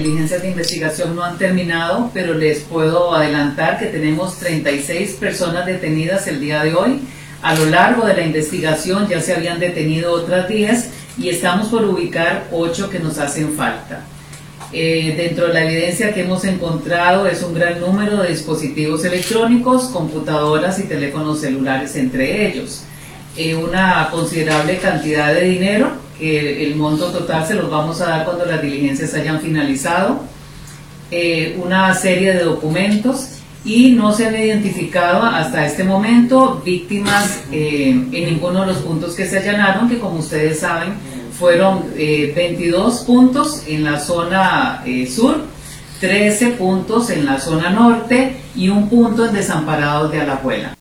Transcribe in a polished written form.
diligencias de investigación no han terminado, pero les puedo adelantar que tenemos 36 personas detenidas el día de hoy. A lo largo de la investigación ya se habían detenido otras 10 y estamos por ubicar 8 que nos hacen falta. Dentro de la evidencia que hemos encontrado es un gran número de dispositivos electrónicos, computadoras y teléfonos celulares entre ellos. Una considerable cantidad de dinero, que el monto total se los vamos a dar cuando las diligencias hayan finalizado, una serie de documentos, y no se han identificado hasta este momento víctimas en ninguno de los puntos que se allanaron, que como ustedes saben fueron 22 puntos en la zona sur, 13 puntos en la zona norte y un punto en Desamparados de Alajuela.